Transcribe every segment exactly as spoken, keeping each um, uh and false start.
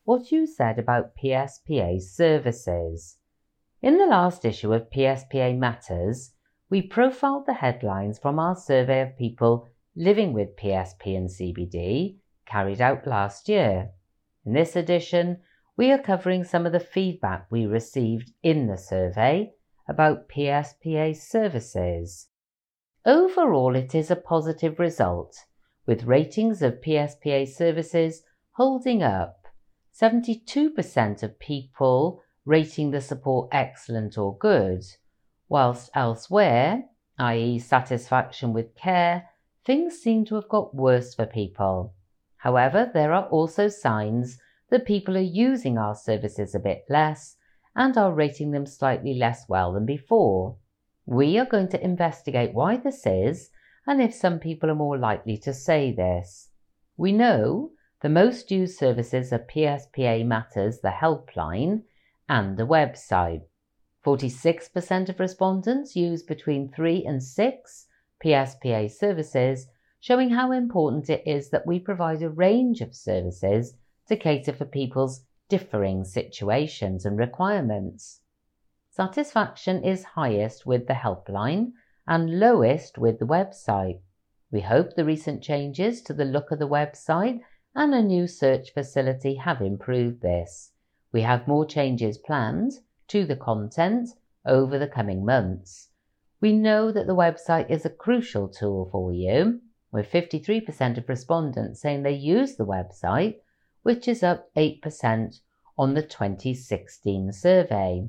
what you said about P S P A services. In the last issue of P S P A Matters, we profiled the headlines from our survey of people living with P S P and C B D carried out last year. In this edition, we are covering some of the feedback we received in the survey about P S P A services. Overall, it is a positive result, with ratings of P S P A services holding up. seventy-two percent of people rating the support excellent or good, whilst elsewhere, that is satisfaction with care, things seem to have got worse for people. However, there are also signs that people are using our services a bit less and are rating them slightly less well than before. We are going to investigate why this is and if some people are more likely to say this. We know the most used services are P S P A Matters, the helpline, and the website. forty-six percent of respondents use between three and six P S P A services, showing how important it is that we provide a range of services to cater for people's differing situations and requirements. Satisfaction is highest with the helpline and lowest with the website. We hope the recent changes to the look of the website and a new search facility have improved this. We have more changes planned to the content over the coming months. We know that the website is a crucial tool for you, with fifty-three percent of respondents saying they use the website, which is up eight percent on the twenty sixteen survey.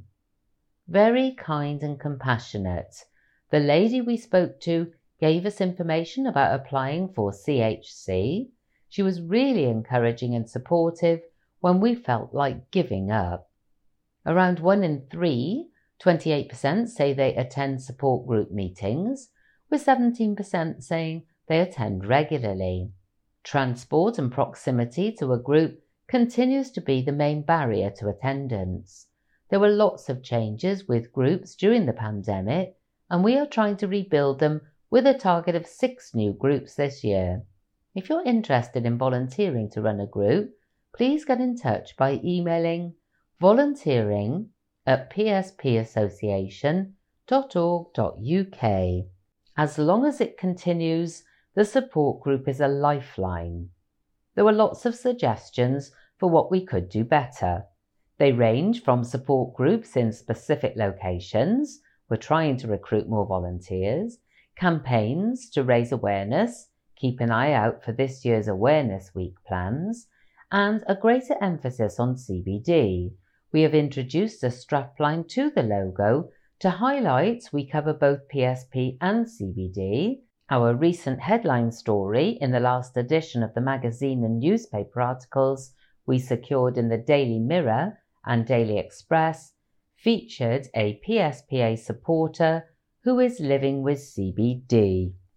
Very kind and compassionate. The lady we spoke to gave us information about applying for C H C. She was really encouraging and supportive when we felt like giving up. Around one in three, twenty-eight percent say they attend support group meetings, with seventeen percent saying they attend regularly. Transport and proximity to a group continues to be the main barrier to attendance. There were lots of changes with groups during the pandemic, and we are trying to rebuild them with a target of six new groups this year. If you're interested in volunteering to run a group, please get in touch by emailing volunteering at p s p association dot org dot u k. As long as it continues, the support group is a lifeline. There were lots of suggestions for what we could do better. They range from support groups in specific locations, we're trying to recruit more volunteers, campaigns to raise awareness, keep an eye out for this year's Awareness Week plans, and a greater emphasis on C B D. We have introduced a strapline to the logo to highlight we cover both P S P and C B D. Our recent headline story in the last edition of the magazine and newspaper articles we secured in the Daily Mirror and Daily Express featured a P S P A supporter who is living with C B D.